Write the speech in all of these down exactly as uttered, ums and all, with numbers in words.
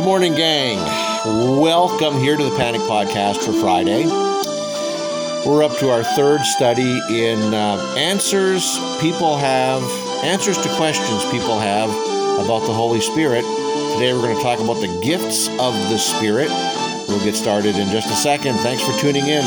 morning, gang. Welcome here to the Panic Podcast for Friday. We're up to our third study in uh, answers people have, answers to questions people have about the Holy Spirit. Today we're going to talk about the gifts of the Spirit. We'll get started in just a second. Thanks for tuning in.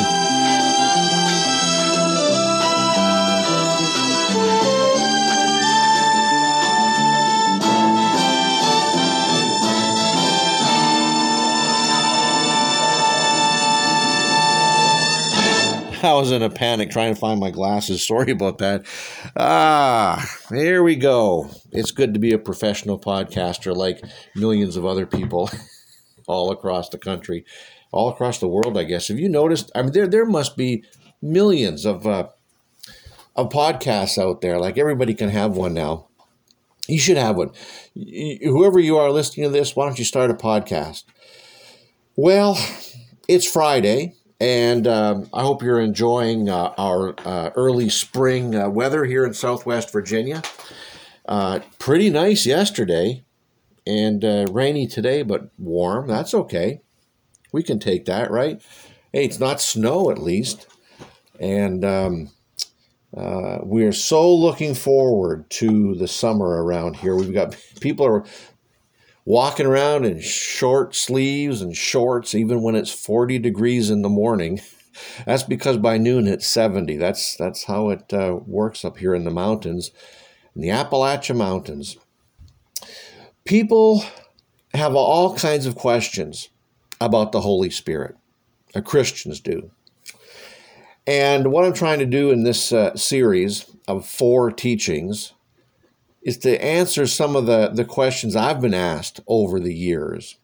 I was in a panic trying to find my glasses. Sorry about that. Ah, here we go. It's good to be a professional podcaster like millions of other people all across the country, all across the world, I guess. Have you noticed? I mean, there there must be millions of uh, of podcasts out there. Like everybody can have one now. You should have one. Whoever you are listening to this, why don't you start a podcast? Well, it's Friday. And um, I hope you're enjoying uh, our uh, early spring uh, weather here in Southwest Virginia. Uh, pretty nice yesterday and uh, rainy today, but warm. That's okay. We can take that, right? Hey, it's not snow at least. And um, uh, we're so looking forward to the summer around here. We've got people are walking around in short sleeves and shorts, even when it's forty degrees in the morning. That's because by noon it's seventy. That's that's how it uh, works up here in the mountains, in the Appalachian Mountains. People have all kinds of questions about the Holy Spirit. Uh, Christians do. And what I'm trying to do in this uh, series of four teachings is to answer some of the, the questions I've been asked over the years.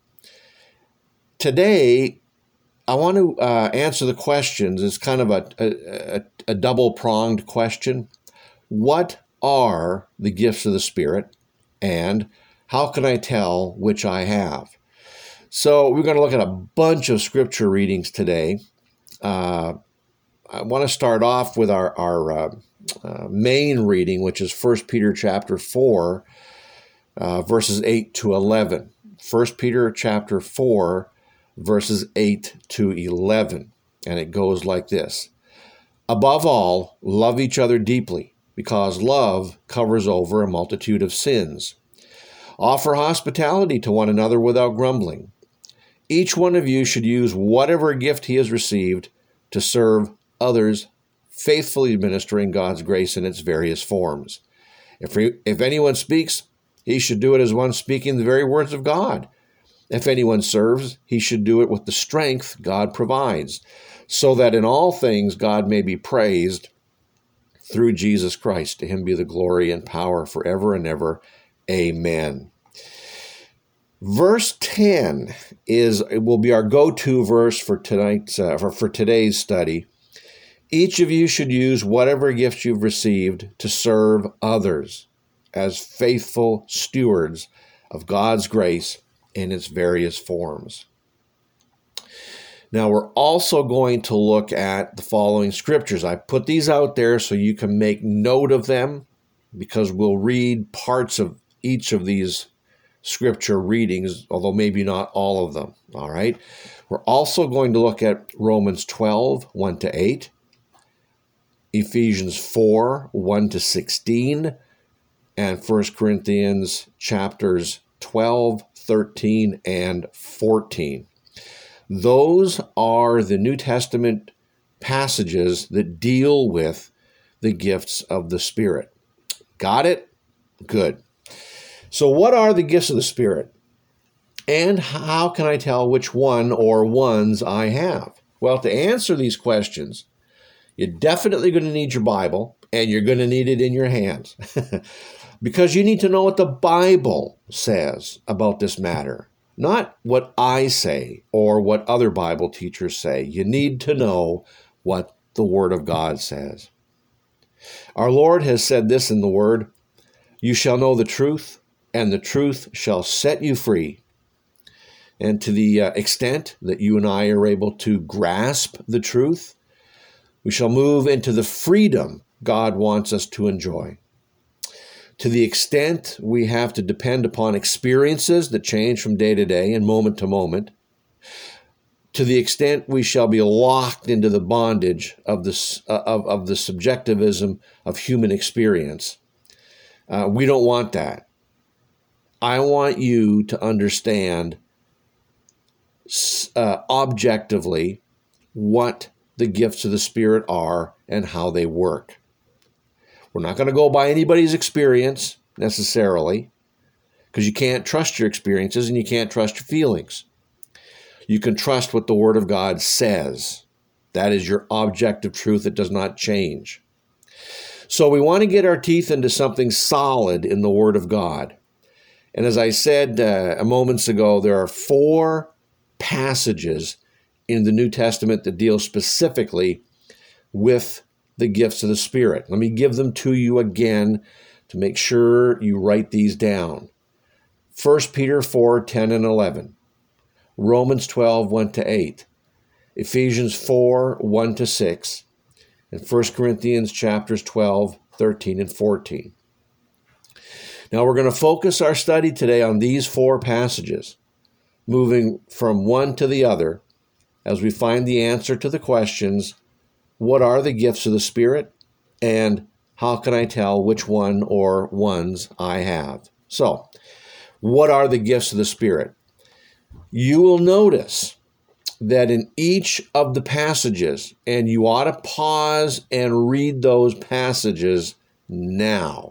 Today, I want to uh, answer the questions. It's kind of a, a, a double-pronged question. What are the gifts of the Spirit, and how can I tell which I have? So we're going to look at a bunch of scripture readings today. Uh, I want to start off with our, our uh, Uh, main reading, which is First Peter chapter four, uh, verses eight to eleven. First Peter chapter four, verses eight to eleven. And it goes like this. Above all, love each other deeply, because love covers over a multitude of sins. Offer hospitality to one another without grumbling. Each one of you should use whatever gift he has received to serve others, faithfully administering God's grace in its various forms. If, if anyone speaks, he should do it as one speaking the very words of God. If anyone serves, he should do it with the strength God provides, so that in all things God may be praised through Jesus Christ. To him be the glory and power forever and ever. Amen. Verse ten is it will be our go-to verse for tonight's uh, for, for today's study. Each of you should use whatever gifts you've received to serve others as faithful stewards of God's grace in its various forms. Now, we're also going to look at the following scriptures. I put these out there so you can make note of them, because we'll read parts of each of these scripture readings, although maybe not all of them. All right. We're also going to look at Romans twelve, one to eight. Ephesians four, one to sixteen, and First Corinthians chapters twelve, thirteen, and fourteen. Those are the New Testament passages that deal with the gifts of the Spirit. Got it? Good. So what are the gifts of the Spirit? And how can I tell which one or ones I have? Well, to answer these questions, you're definitely going to need your Bible, and you're going to need it in your hands because you need to know what the Bible says about this matter, not what I say or what other Bible teachers say. You need to know what the Word of God says. Our Lord has said this in the Word, "You shall know the truth, and the truth shall set you free." And to the uh, extent that you and I are able to grasp the truth, we shall move into the freedom God wants us to enjoy. To the extent we have to depend upon experiences that change from day to day and moment to moment, to the extent we shall be locked into the bondage of the, uh, of, of the subjectivism of human experience, uh, we don't want that. I want you to understand uh, objectively what the gifts of the Spirit are and how they work. We're not going to go by anybody's experience necessarily, because you can't trust your experiences and you can't trust your feelings. You can trust what the Word of God says. That is your objective truth that does not change. So we want to get our teeth into something solid in the Word of God. And as I said uh, moments ago, there are four passages in the New Testament that deal specifically with the gifts of the Spirit. Let me give them to you again to make sure you write these down. First Peter four, ten and eleven. Romans twelve, one to eight. Ephesians four, one to six. And First Corinthians chapters twelve, thirteen and fourteen. Now we're going to focus our study today on these four passages, moving from one to the other as we find the answer to the questions, what are the gifts of the Spirit, and how can I tell which one or ones I have? So, what are the gifts of the Spirit? You will notice that in each of the passages, and you ought to pause and read those passages now.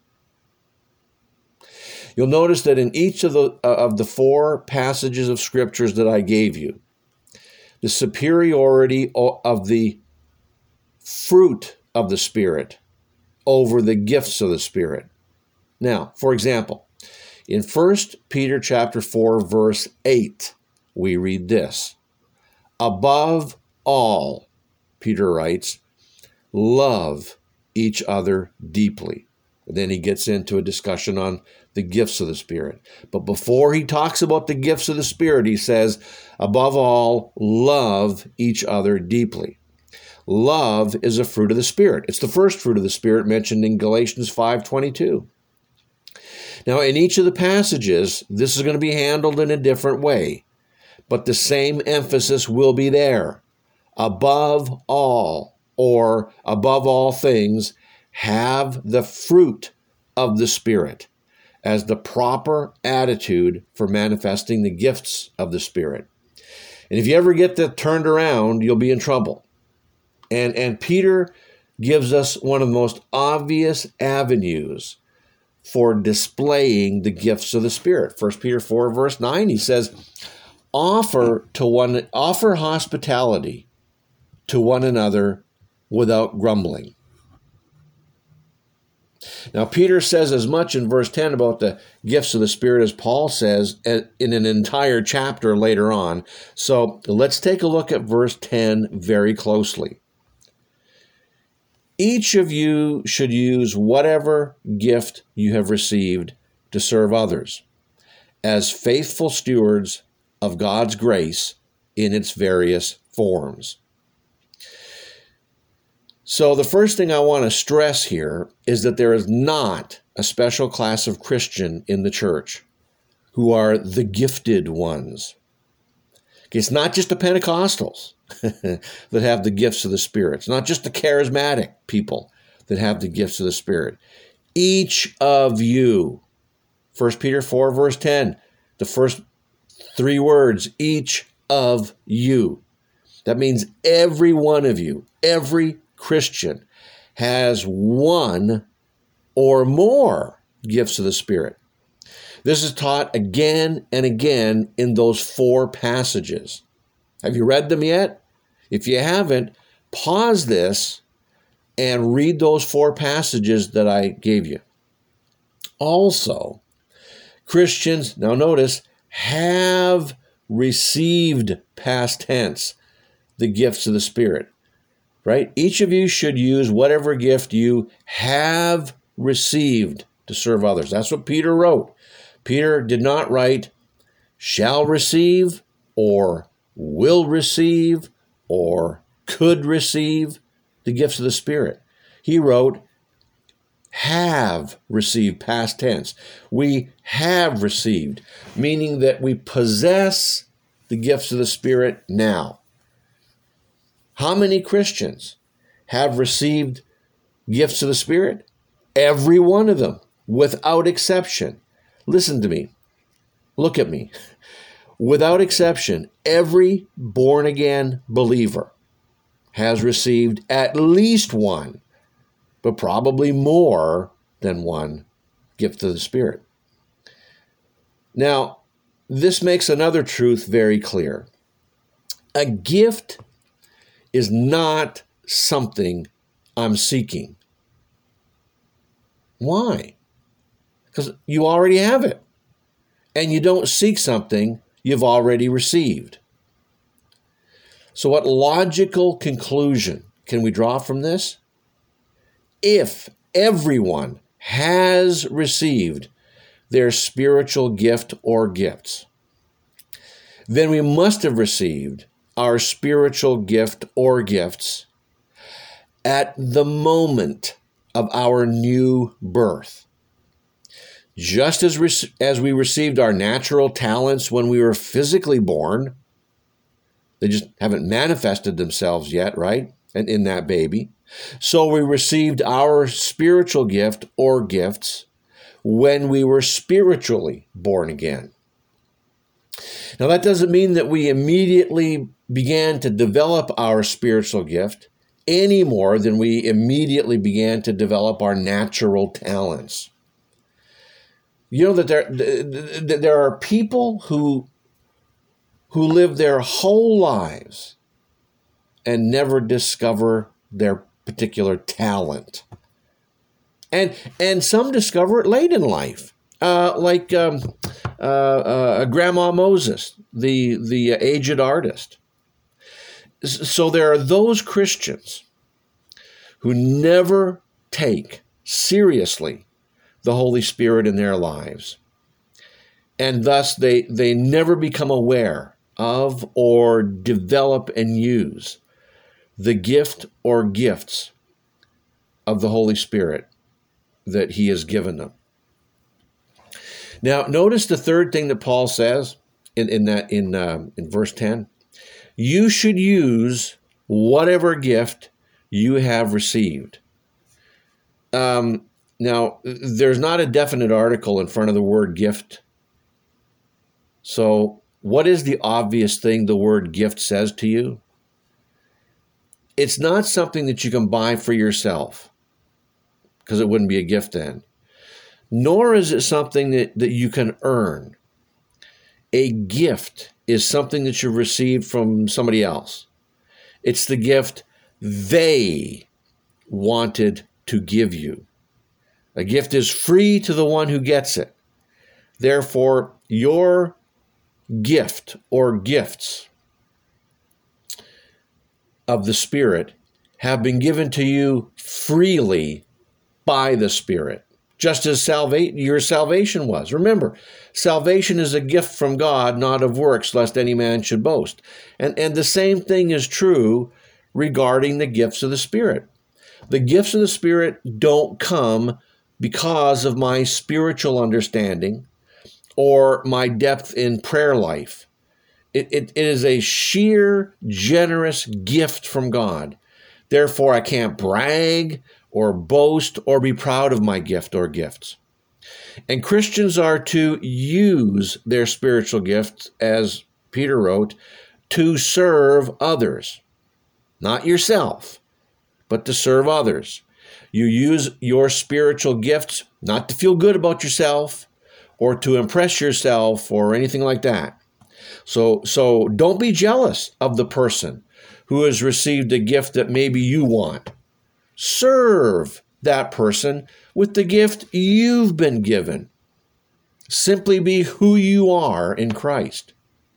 You'll notice that in each of the, uh, of the four passages of scriptures that I gave you, the superiority of the fruit of the Spirit over the gifts of the Spirit. Now, for example, in First Peter chapter four, verse eight, we read this. Above all, Peter writes, love each other deeply. And then he gets into a discussion on the gifts of the Spirit. But before he talks about the gifts of the Spirit, he says, above all, love each other deeply. Love is a fruit of the Spirit. It's the first fruit of the Spirit mentioned in Galatians five twenty-two. Now, in each of the passages, this is going to be handled in a different way, but the same emphasis will be there. Above all, or above all things, have the fruit of the Spirit as the proper attitude for manifesting the gifts of the Spirit. And if you ever get that turned around, you'll be in trouble. And, and Peter gives us one of the most obvious avenues for displaying the gifts of the Spirit. First Peter four, verse nine, he says, offer to one, offer hospitality to one another without grumbling. Now, Peter says as much in verse ten about the gifts of the Spirit as Paul says in an entire chapter later on. So let's take a look at verse ten very closely. Each of you should use whatever gift you have received to serve others as faithful stewards of God's grace in its various forms. So the first thing I want to stress here is that there is not a special class of Christian in the church who are the gifted ones. It's not just the Pentecostals that have the gifts of the Spirit. It's not just the charismatic people that have the gifts of the Spirit. Each of you, First Peter four, verse ten, the first three words, each of you. That means every one of you, every Christian has one or more gifts of the Spirit. This is taught again and again in those four passages. Have you read them yet? If you haven't, pause this and read those four passages that I gave you. Also, Christians, now notice, have received, past tense, the gifts of the Spirit. Right? Each of you should use whatever gift you have received to serve others. That's what Peter wrote. Peter did not write, shall receive, or will receive, or could receive the gifts of the Spirit. He wrote, have received, past tense. We have received, meaning that we possess the gifts of the Spirit now. How many Christians have received gifts of the Spirit? Every one of them, without exception. Listen to me. Look at me. Without exception, every born-again believer has received at least one, but probably more than one gift of the Spirit. Now, this makes another truth very clear. A gift is not something I'm seeking. Why? Because you already have it. And you don't seek something you've already received. So what logical conclusion can we draw from this? If everyone has received their spiritual gift or gifts, then we must have received our spiritual gift or gifts at the moment of our new birth. Just as, re- as we received our natural talents when we were physically born, they just haven't manifested themselves yet, right? And in that baby. So we received our spiritual gift or gifts when we were spiritually born again. Now, that doesn't mean that we immediately began to develop our spiritual gift any more than we immediately began to develop our natural talents. You know that there, that there are people who, who live their whole lives and never discover their particular talent. And, and some discover it late in life, uh, like um, uh, uh, Grandma Moses, the, the aged artist. So there are those Christians who never take seriously the Holy Spirit in their lives. And thus they, they never become aware of or develop and use the gift or gifts of the Holy Spirit that he has given them. Now, notice the third thing that Paul says in, in that in um, in verse ten. You should use whatever gift you have received. Um, now, there's not a definite article in front of the word gift. So, what is the obvious thing the word gift says to you? It's not something that you can buy for yourself, because it wouldn't be a gift then. Nor is it something that, that you can earn. A gift is something that you've received from somebody else. It's the gift they wanted to give you. A gift is free to the one who gets it. Therefore, your gift or gifts of the Spirit have been given to you freely by the Spirit, just as salva- your salvation was. Remember, salvation is a gift from God, not of works, lest any man should boast. And, and the same thing is true regarding the gifts of the Spirit. The gifts of the Spirit don't come because of my spiritual understanding or my depth in prayer life. It, it, it is a sheer, generous gift from God. Therefore, I can't brag or boast or be proud of my gift or gifts. And Christians are to use their spiritual gifts, as Peter wrote, to serve others. Not yourself, but to serve others. You use your spiritual gifts not to feel good about yourself or to impress yourself or anything like that. So, so don't be jealous of the person who has received a gift that maybe you want. Serve that person with the gift you've been given. Simply be who you are in Christ.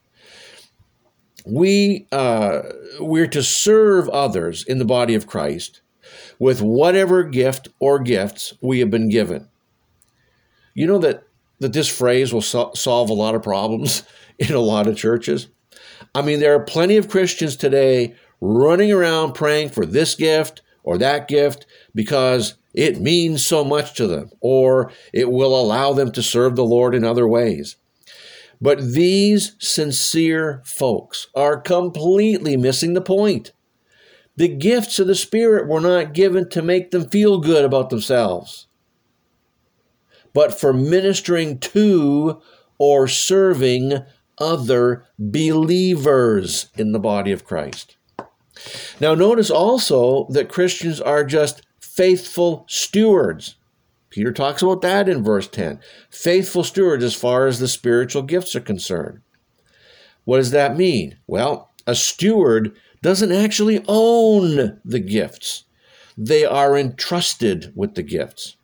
We, uh, we're to serve others in the body of Christ with whatever gift or gifts we have been given. You know that, that this phrase will so- solve a lot of problems in a lot of churches? I mean, there are plenty of Christians today running around praying for this gift or that gift because it means so much to them, or it will allow them to serve the Lord in other ways. But these sincere folks are completely missing the point. The gifts of the Spirit were not given to make them feel good about themselves, but for ministering to or serving other believers in the body of Christ. Now, notice also that Christians are just faithful stewards. Peter talks about that in verse ten. Faithful stewards as far as the spiritual gifts are concerned. What does that mean? Well, a steward doesn't actually own the gifts. They are entrusted with the gifts.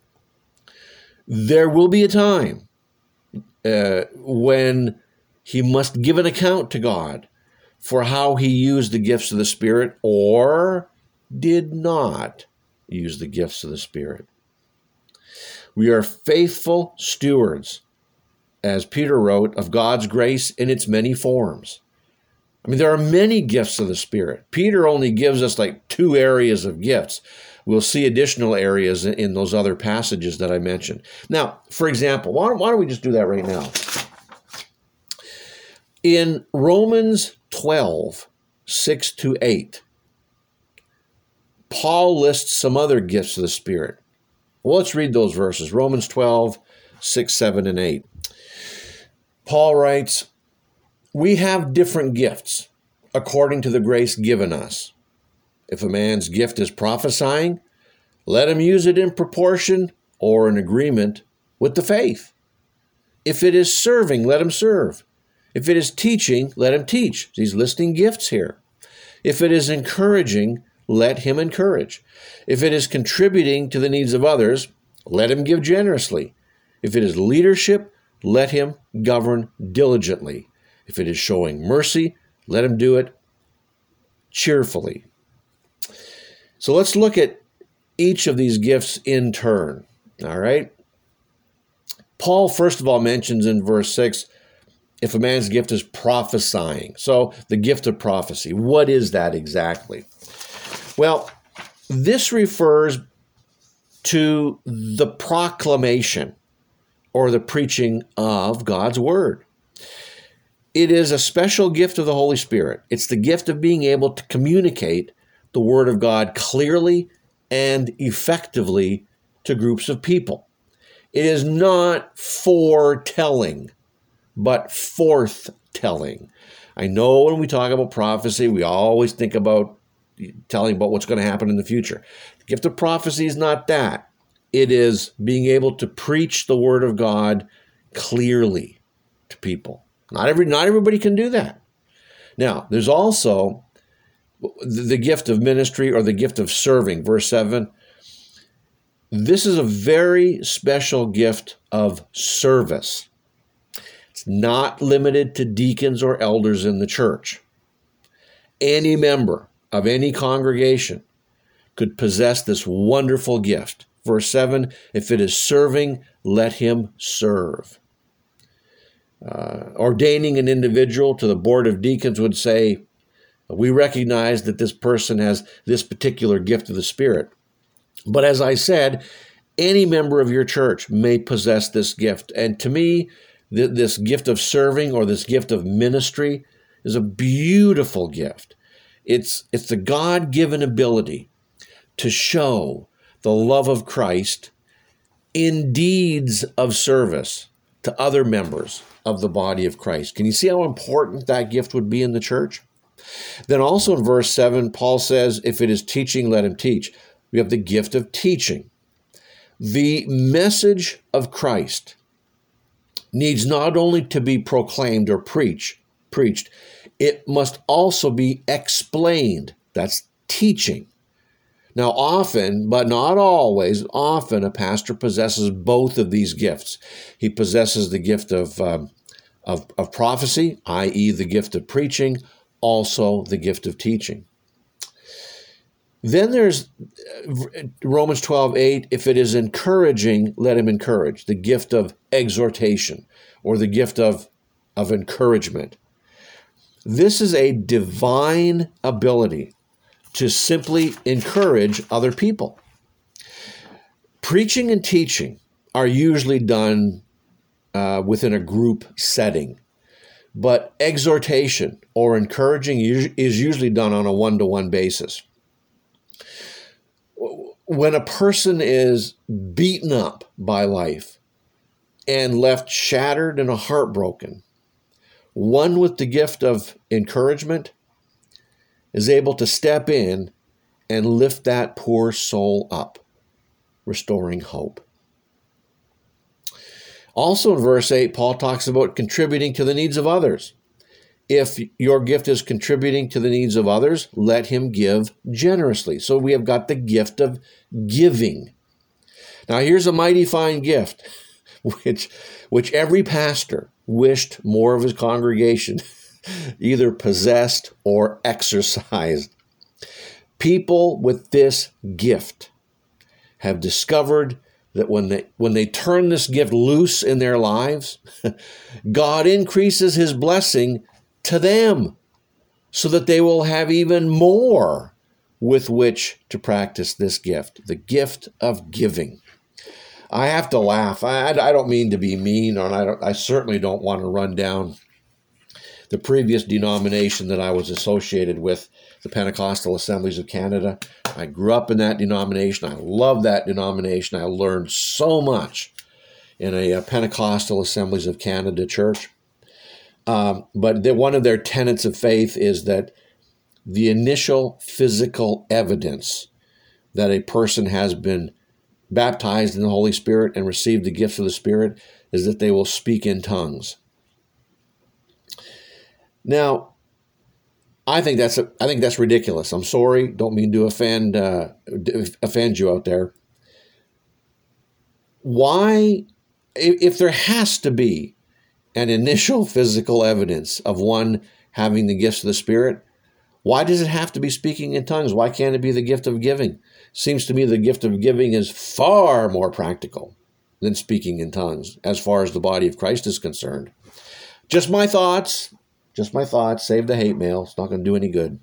There will be a time uh, when he must give an account to God for how he used the gifts of the Spirit or did not use the gifts of the Spirit. We are faithful stewards, as Peter wrote, of God's grace in its many forms. I mean, there are many gifts of the Spirit. Peter only gives us like two areas of gifts. We'll see additional areas in those other passages that I mentioned. Now, for example, why don't, why don't we just do that right now? In Romans twelve, six to eight, Paul lists some other gifts of the Spirit. Well, let's read those verses. Romans twelve, six, seven, and eight. Paul writes, "We have different gifts according to the grace given us. If a man's gift is prophesying, let him use it in proportion or in agreement with the faith. If it is serving, let him serve. If it is teaching, let him teach." He's listing gifts here. "If it is encouraging, let him encourage. If it is contributing to the needs of others, let him give generously. If it is leadership, let him govern diligently. If it is showing mercy, let him do it cheerfully." So let's look at each of these gifts in turn, all right? Paul, first of all, mentions in verse six, if a man's gift is prophesying. So the gift of prophecy, what is that exactly? Well, this refers to the proclamation or the preaching of God's word. It is a special gift of the Holy Spirit. It's the gift of being able to communicate the word of God clearly and effectively to groups of people. It is not foretelling, but forthtelling. I know when we talk about prophecy, we always think about telling about what's going to happen in the future. The gift of prophecy is not that. It is being able to preach the word of God clearly to people. Not every, not everybody can do that. Now, there's also the gift of ministry or the gift of serving, verse seven. This is a very special gift of service. It's not limited to deacons or elders in the church. Any member of any congregation could possess this wonderful gift. Verse seven, if it is serving, let him serve. Uh, ordaining an individual to the board of deacons would say, we recognize that this person has this particular gift of the Spirit. But as I said, any member of your church may possess this gift. And to me, th- this gift of serving or this gift of ministry is a beautiful gift. It's, it's the God-given ability to show the love of Christ in deeds of service to other members of the body of Christ. Can you see how important that gift would be in the church? Then also in verse seven, Paul says, if it is teaching, let him teach. We have the gift of teaching. The message of Christ needs not only to be proclaimed or preach, preached, it must also be explained. That's teaching. Now often, but not always, often a pastor possesses both of these gifts. He possesses the gift of, um, of, of prophecy, that is the gift of preaching, also the gift of teaching. Then there's Romans twelve eight, if it is encouraging, let him encourage. The gift of exhortation or the gift of, of encouragement. This is a divine ability to simply encourage other people. Preaching and teaching are usually done uh, within a group setting, but exhortation or encouraging is usually done on a one-to-one basis. When a person is beaten up by life and left shattered and heartbroken, one with the gift of encouragement is able to step in and lift that poor soul up, restoring hope. Also in verse eight, Paul talks about contributing to the needs of others. If your gift is contributing to the needs of others, let him give generously. So we have got the gift of giving. Now here's a mighty fine gift, which, which every pastor wished more of his congregation either possessed or exercised. People with this gift have discovered that when they when they turn this gift loose in their lives, God increases his blessing to them so that they will have even more with which to practice this gift, the gift of giving. I have to laugh. I, I don't mean to be mean, or I, don't, I certainly don't want to run down the previous denomination that I was associated with, the Pentecostal Assemblies of Canada. I grew up in that denomination. I love that denomination. I learned so much in a, a Pentecostal Assemblies of Canada church. Um, but the, one of their tenets of faith is that the initial physical evidence that a person has been baptized in the Holy Spirit and received the gifts of the Spirit is that they will speak in tongues. Now, I think that's a, I think that's ridiculous. I'm sorry, don't mean to offend uh, offend you out there. Why, if there has to be an initial physical evidence of one having the gifts of the Spirit, why does it have to be speaking in tongues? Why can't it be the gift of giving? Seems to me the gift of giving is far more practical than speaking in tongues as far as the body of Christ is concerned. Just my thoughts. Just my thoughts. Save the hate mail. It's not going to do any good.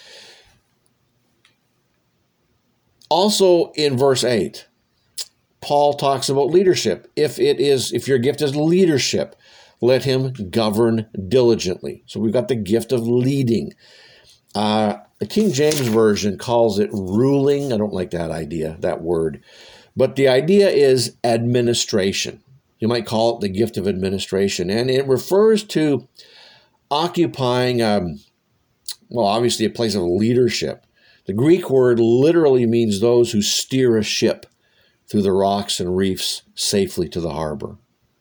Also in verse eight, Paul talks about leadership. If it is, if your gift is leadership, let him govern diligently. So we've got the gift of leading. Uh, the King James Version calls it ruling. I don't like that idea, that word. But the idea is administration. You might call it the gift of administration. And it refers to occupying, um, well, obviously a place of leadership. The Greek word literally means those who steer a ship through the rocks and reefs safely to the harbor.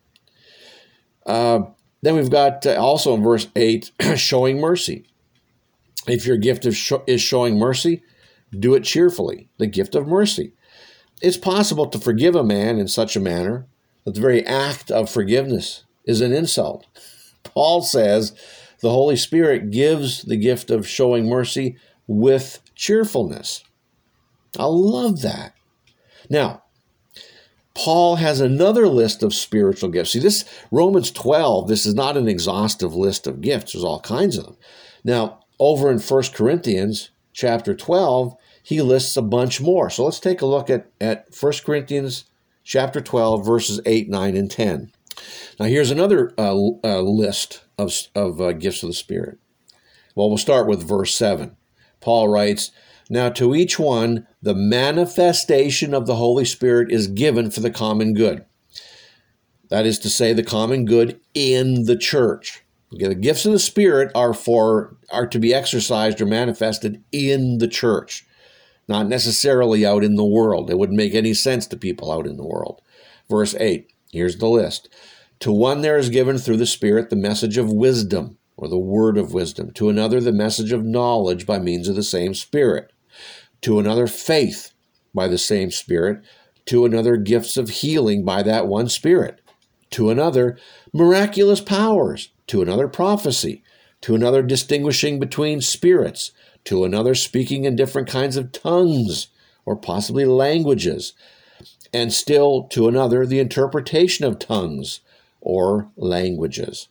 Uh, then we've got uh, also in verse eight, showing mercy. If your gift is, sh- is showing mercy, do it cheerfully, the gift of mercy. It's possible to forgive a man in such a manner that the very act of forgiveness is an insult. Paul says the Holy Spirit gives the gift of showing mercy with cheerfulness. I love that. Now, Paul has another list of spiritual gifts. See, this Romans twelve, this is not an exhaustive list of gifts. There's all kinds of them. Now, over in First Corinthians chapter twelve, he lists a bunch more. So let's take a look at, at First Corinthians chapter twelve, verses eight, nine, and ten. Now, here's another uh, uh, list of, of uh, gifts of the Spirit. Well, we'll start with verse seven. Paul writes, now to each one, the manifestation of the Holy Spirit is given for the common good. That is to say, the common good in the church. Okay, the gifts of the Spirit are for are to be exercised or manifested in the church, not necessarily out in the world. It wouldn't make any sense to people out in the world. Verse eight, here's the list. To one there is given through the Spirit the message of wisdom, or the word of wisdom. To another the message of knowledge by means of the same Spirit. To another faith by the same Spirit. To another gifts of healing by that one Spirit. To another miraculous powers. To another prophecy. To another distinguishing between spirits. To another speaking in different kinds of tongues, or possibly languages. And still to another the interpretation of tongues or languages.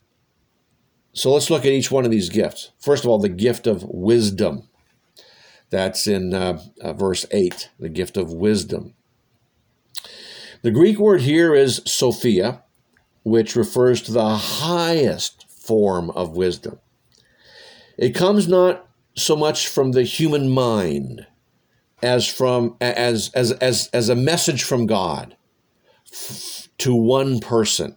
So let's look at each one of these gifts. First of all, the gift of wisdom. That's in uh, uh, verse eight, the gift of wisdom. The Greek word here is Sophia, which refers to the highest form of wisdom. It comes not so much from the human mind as from as as as as a message from God to one person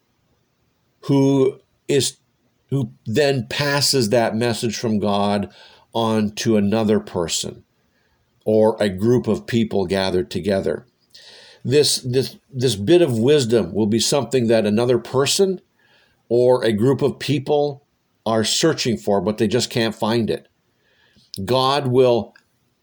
who is who then passes that message from God on to another person or a group of people gathered together. This this this bit of wisdom will be something that another person or a group of people are searching for, but they just can't find it. God will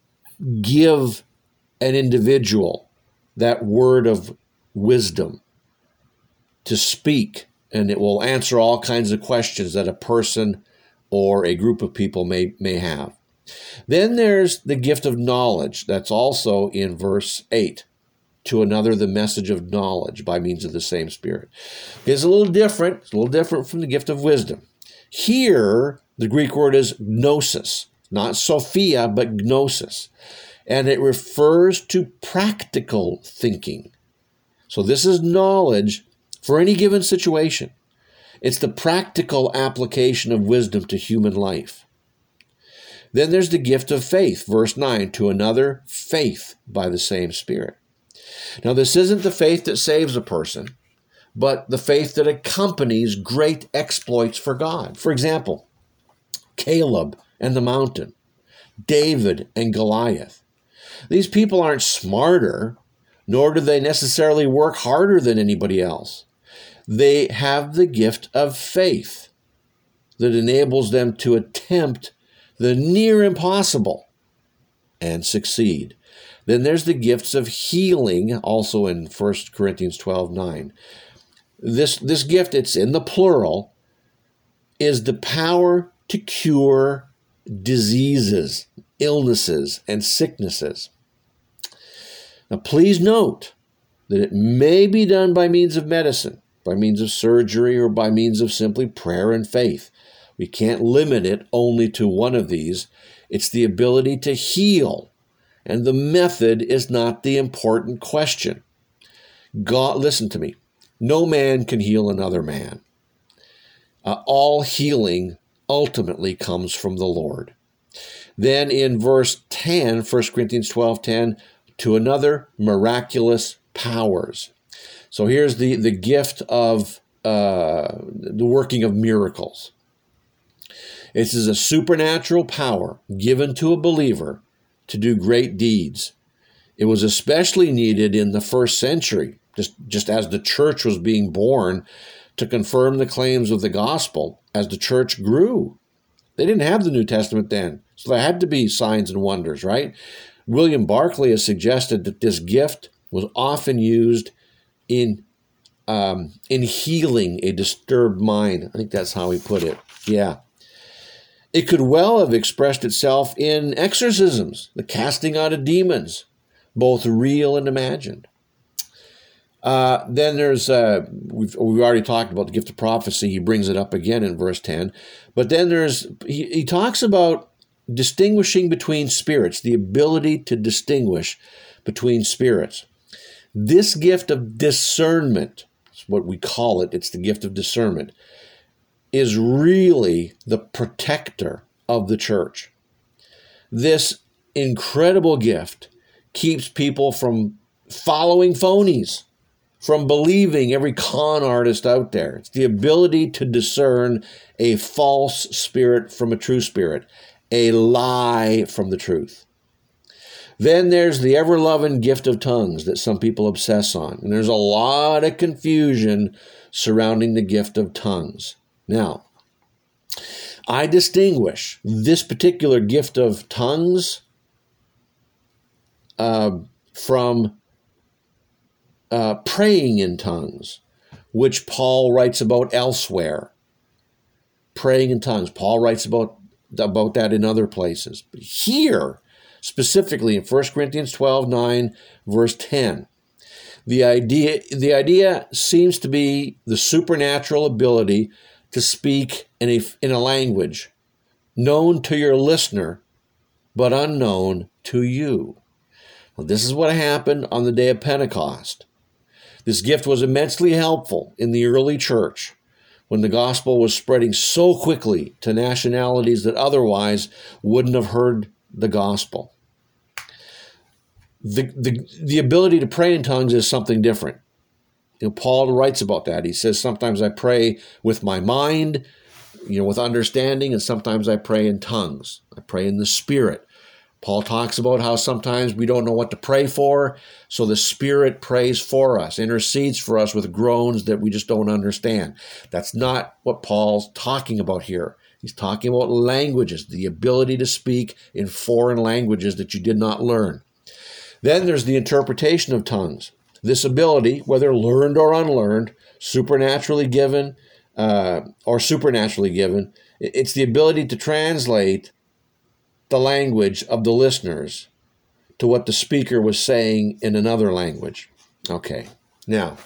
give an individual that word of wisdom to speak, and it will answer all kinds of questions that a person or a group of people may, may have. Then there's the gift of knowledge. That's also in verse eight. To another, the message of knowledge by means of the same Spirit. It's a little different. It's a little different from the gift of wisdom. Here, the Greek word is gnosis, not Sophia, but gnosis. And it refers to practical thinking. So this is knowledge for any given situation. It's the practical application of wisdom to human life. Then there's the gift of faith, verse nine, to another, faith by the same Spirit. Now, this isn't the faith that saves a person, but the faith that accompanies great exploits for God. For example, Caleb and the mountain, David and Goliath. These people aren't smarter, nor do they necessarily work harder than anybody else. They have the gift of faith that enables them to attempt the near impossible and succeed. Then there's the gifts of healing, also in First Corinthians twelve nine. This, this gift, it's in the plural, is the power to cure diseases, illnesses, and sicknesses. Now, please note that it may be done by means of medicine, by means of surgery, or by means of simply prayer and faith. We can't limit it only to one of these. It's the ability to heal. And the method is not the important question. God, listen to me. No man can heal another man. Uh, all healing ultimately comes from the Lord. Then in verse ten, First Corinthians twelve ten, to another, miraculous powers. So here's the, the gift of uh, the working of miracles. This is a supernatural power given to a believer to do great deeds. It was especially needed in the first century, just, just as the church was being born, to confirm the claims of the gospel as the church grew. They didn't have the New Testament then, so there had to be signs and wonders, right? William Barclay has suggested that this gift was often used in, um, in healing a disturbed mind. I think that's how he put it. Yeah. It could well have expressed itself in exorcisms, the casting out of demons, both real and imagined. Uh, then there's, uh, we've, we've already talked about the gift of prophecy. He brings it up again in verse ten. But then there's, he, he talks about distinguishing between spirits, the ability to distinguish between spirits. This gift of discernment, is what we call it, it's the gift of discernment, is really the protector of the church. This incredible gift keeps people from following phonies, from believing every con artist out there. It's the ability to discern a false spirit from a true spirit, a lie from the truth. Then there's the ever-loving gift of tongues that some people obsess on. And there's a lot of confusion surrounding the gift of tongues. Now, I distinguish this particular gift of tongues uh, from uh, praying in tongues, which Paul writes about elsewhere. Praying in tongues. Paul writes about, about that in other places. But here, specifically in First Corinthians twelve nine, verse ten, the idea, the idea seems to be the supernatural ability to speak in a, in a language known to your listener, but unknown to you. Well, this is what happened on the day of Pentecost. This gift was immensely helpful in the early church when the gospel was spreading so quickly to nationalities that otherwise wouldn't have heard the gospel. The, the, the ability to pray in tongues is something different. You know, Paul writes about that. He says, sometimes I pray with my mind, you know, with understanding, and sometimes I pray in tongues. I pray in the Spirit. Paul talks about how sometimes we don't know what to pray for, so the Spirit prays for us, intercedes for us with groans that we just don't understand. That's not what Paul's talking about here. He's talking about languages, the ability to speak in foreign languages that you did not learn. Then there's the interpretation of tongues. This ability, whether learned or unlearned, supernaturally given uh, or supernaturally given, it's the ability to translate the language of the listeners to what the speaker was saying in another language. Okay, now,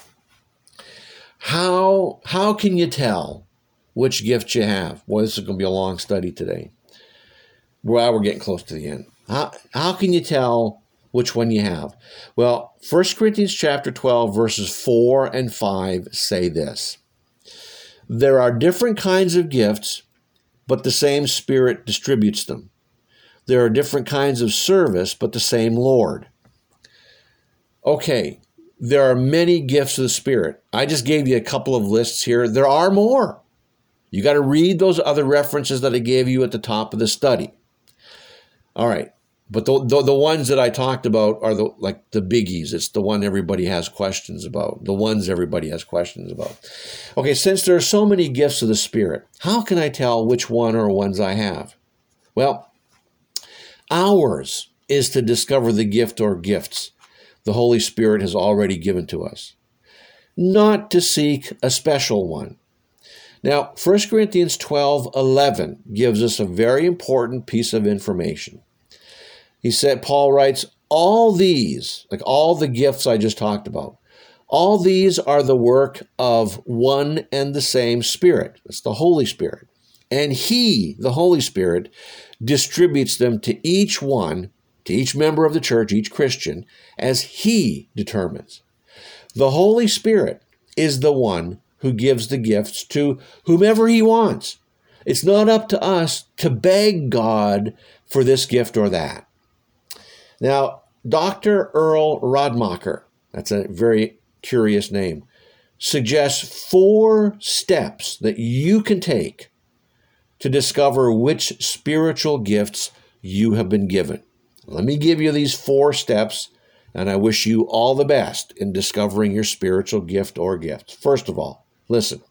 how how can you tell which gift you have? Well, this is going to be a long study today. Well, we're getting close to the end. How, how can you tell which one you have? Well, First Corinthians chapter twelve, verses four and five say this. There are different kinds of gifts, but the same Spirit distributes them. There are different kinds of service, but the same Lord. Okay, there are many gifts of the Spirit. I just gave you a couple of lists here. There are more. You got to read those other references that I gave you at the top of the study. All right, but the, the, the ones that I talked about are the like the biggies. It's the one everybody has questions about, the ones everybody has questions about. Okay, since there are so many gifts of the Spirit, how can I tell which one or ones I have? Well, ours is to discover the gift or gifts the Holy Spirit has already given to us, not to seek a special one. Now, First Corinthians twelve eleven gives us a very important piece of information. He said, Paul writes, all these, like all the gifts I just talked about, all these are the work of one and the same Spirit. That's the Holy Spirit. And He, the Holy Spirit, distributes them to each one, to each member of the church, each Christian, as He determines. The Holy Spirit is the one who gives the gifts to whomever He wants. It's not up to us to beg God for this gift or that. Now, Doctor Earl Radmacher, that's a very curious name, suggests four steps that you can take to discover which spiritual gifts you have been given. Let me give you these four steps, and I wish you all the best in discovering your spiritual gift or gifts. First of all, listen.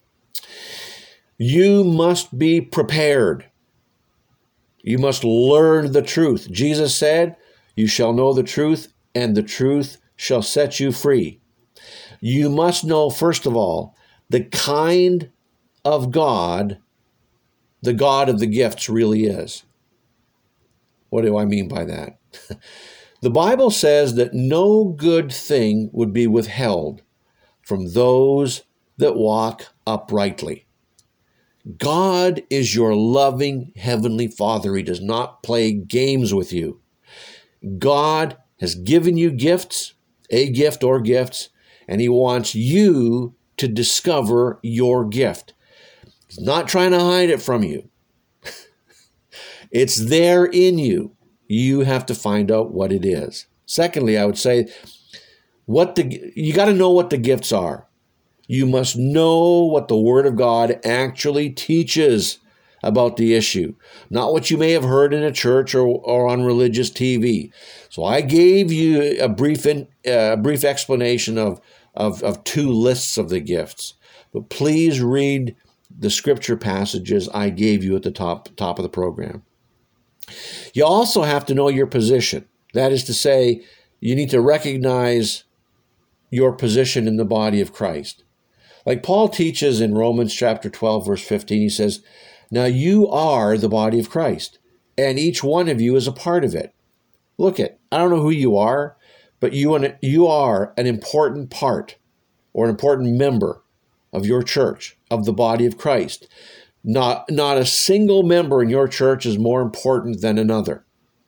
You must be prepared. You must learn the truth. Jesus said, you shall know the truth, and the truth shall set you free. You must know, first of all, the kind of God the God of the gifts really is. What do I mean by that? The Bible says that no good thing would be withheld from those that walk uprightly. God is your loving Heavenly Father. He does not play games with you. God has given you gifts, a gift or gifts, and He wants you to discover your gift. He's not trying to hide it from you. It's there in you. You have to find out what it is. Secondly, I would say, what the you got to know what the gifts are. You must know what the Word of God actually teaches about the issue, not what you may have heard in a church or, or on religious T V. So I gave you a brief in, uh, brief explanation of, of, of two lists of the gifts, but please read the scripture passages I gave you at the top, top of the program. You also have to know your position. That is to say, you need to recognize your position in the body of Christ. Like Paul teaches in Romans chapter twelve, verse fifteen, he says, now you are the body of Christ, and each one of you is a part of it. Look it, I don't know who you are, but you, you are an important part or an important member of your church, of the body of Christ. Not, not a single member in your church is more important than another.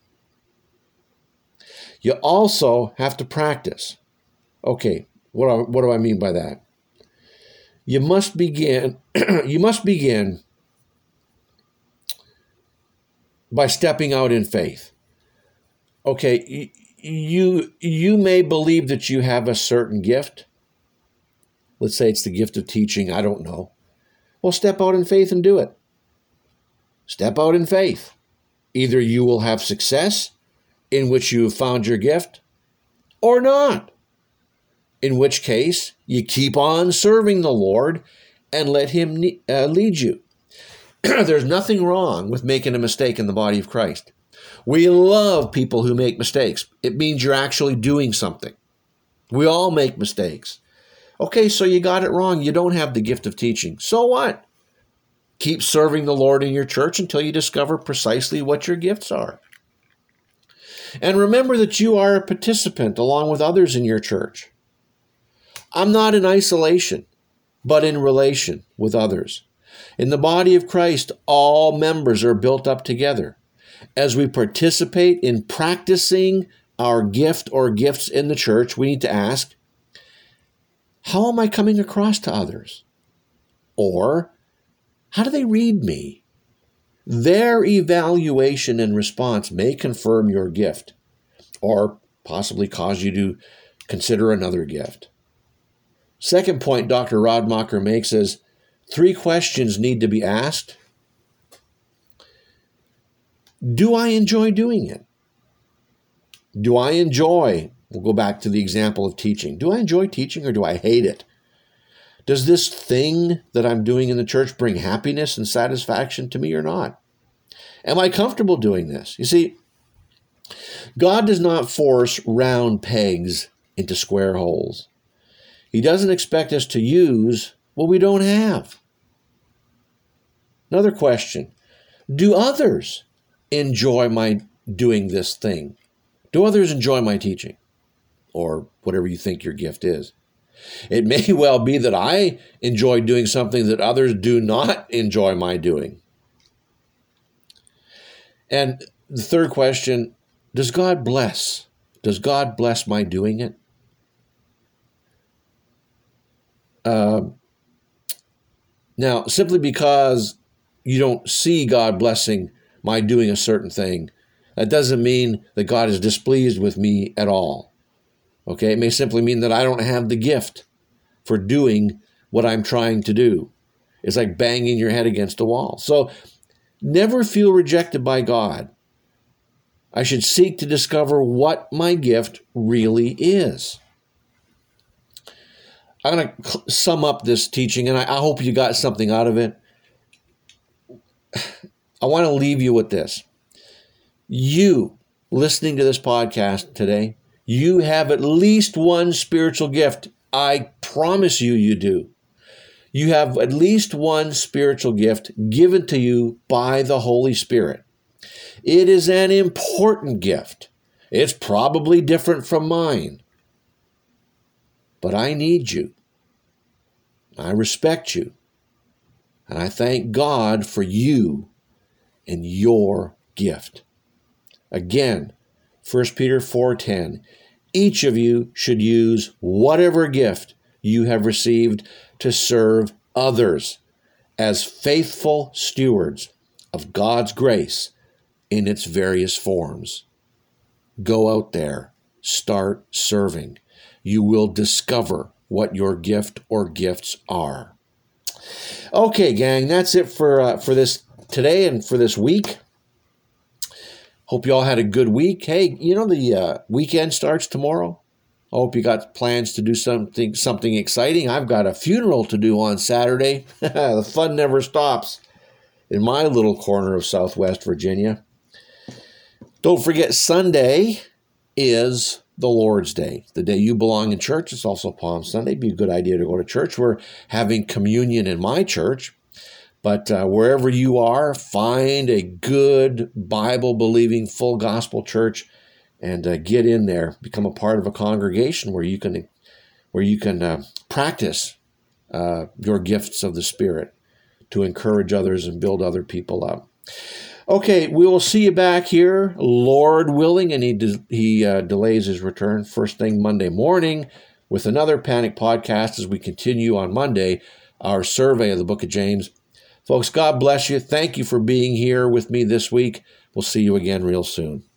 You also have to practice. Okay, what do, what do I mean by that? You must begin, you must begin by stepping out in faith. Okay, you, you may believe that you have a certain gift. Let's say it's the gift of teaching, I don't know. Well, step out in faith and do it. Step out in faith. Either you will have success in which you have found your gift, or not. In which case, you keep on serving the Lord and let Him uh, lead you. There's nothing wrong with making a mistake in the body of Christ. We love people who make mistakes. It means you're actually doing something. We all make mistakes. Okay, so you got it wrong. You don't have the gift of teaching. So what? Keep serving the Lord in your church until you discover precisely what your gifts are. And remember that you are a participant along with others in your church. I'm not in isolation, but in relation with others. In the body of Christ, all members are built up together. As we participate in practicing our gift or gifts in the church, we need to ask, how am I coming across to others? Or, how do they read me? Their evaluation and response may confirm your gift, or possibly cause you to consider another gift. Second point Doctor Radmacher makes is three questions need to be asked. Do I enjoy doing it? Do I enjoy, we'll go back to the example of teaching. Do I enjoy teaching or do I hate it? Does this thing that I'm doing in the church bring happiness and satisfaction to me or not? Am I comfortable doing this? You see, God does not force round pegs into square holes. He doesn't expect us to use what we don't have. Another question, do others enjoy my doing this thing? Do others enjoy my teaching? Or whatever you think your gift is. It may well be that I enjoy doing something that others do not enjoy my doing. And the third question, does God bless? Does God bless my doing it? Uh, now, simply because you don't see God blessing my doing a certain thing, that doesn't mean that God is displeased with me at all. Okay, it may simply mean that I don't have the gift for doing what I'm trying to do. It's like banging your head against a wall. So never feel rejected by God. I should seek to discover what my gift really is. I'm going to sum up this teaching, and I, I hope you got something out of it. I want to leave you with this. You, listening to this podcast today, you have at least one spiritual gift. I promise you, you do. You have at least one spiritual gift given to you by the Holy Spirit. It is an important gift. It's probably different from mine. But I need you. I respect you. And I thank God for you and your gift. Again, First Peter four ten, each of you should use whatever gift you have received to serve others as faithful stewards of God's grace in its various forms. Go out there, start serving. You will discover what your gift or gifts are. Okay, gang, that's it for uh, for this today and for this week. Hope you all had a good week. Hey, you know the uh, weekend starts tomorrow. I hope you got plans to do something something exciting. I've got a funeral to do on Saturday. The fun never stops in my little corner of Southwest Virginia. Don't forget, Sunday is the Lord's Day, the day you belong in church. It's also Palm Sunday. It'd be a good idea to go to church. We're having communion in my church. But uh, wherever you are, find a good Bible-believing, full gospel church and uh, get in there. Become a part of a congregation where you can, where you can uh, practice uh, your gifts of the Spirit to encourage others and build other people up. Okay, we will see you back here, Lord willing, and he de- he uh, delays his return first thing Monday morning with another Panic podcast as we continue on Monday our survey of the book of James. Folks, God bless you. Thank you for being here with me this week. We'll see you again real soon.